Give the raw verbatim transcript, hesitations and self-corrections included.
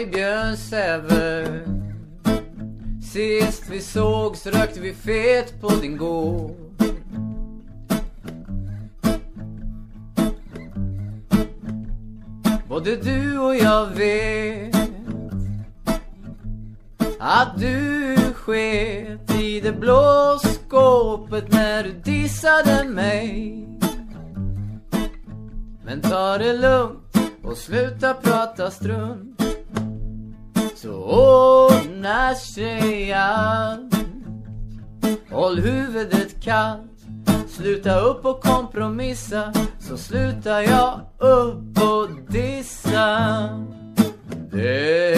Björn Säver. Sist vi sågs rökte vi fet på din gård. Både du och jag vet att du sket i det blå skåpet när du dissade mig. Men ta det lugnt och sluta prata strunt, så ordnar sig allt. Håll huvudet kallt, sluta upp och kompromissa, så slutar jag upp och dissa. Det